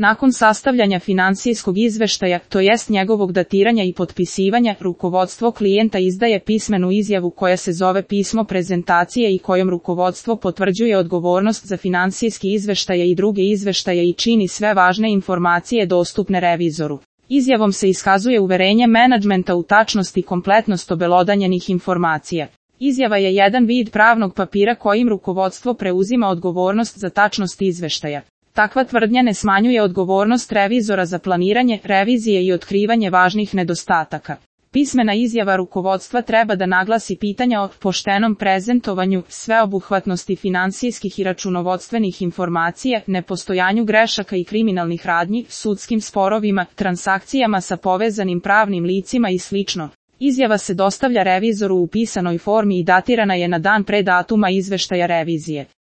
Nakon sastavljanja finansijskog izveštaja, to jest njegovog datiranja i potpisivanja, rukovodstvo klijenta izdaje pismenu izjavu koja se zove pismo prezentacije i kojom rukovodstvo potvrđuje odgovornost za finansijski izveštaje i druge izveštaje i čini sve važne informacije dostupne revizoru. Izjavom se iskazuje uverenje menadžmenta u tačnost i kompletnost obelodanjenih informacija. Izjava je jedan vid pravnog papira kojim rukovodstvo preuzima odgovornost za tačnost izveštaja. Takva tvrdnja ne smanjuje odgovornost revizora za planiranje, revizije i otkrivanje važnih nedostataka. Pismena izjava rukovodstva treba da naglasi pitanja o poštenom prezentovanju, sveobuhvatnosti finansijskih i računovodstvenih informacija, nepostojanju grešaka i kriminalnih radnji, sudskim sporovima, transakcijama sa povezanim pravnim licima i sl. Izjava se dostavlja revizoru u pisanoj formi i datirana je na dan pre datuma izveštaja revizije.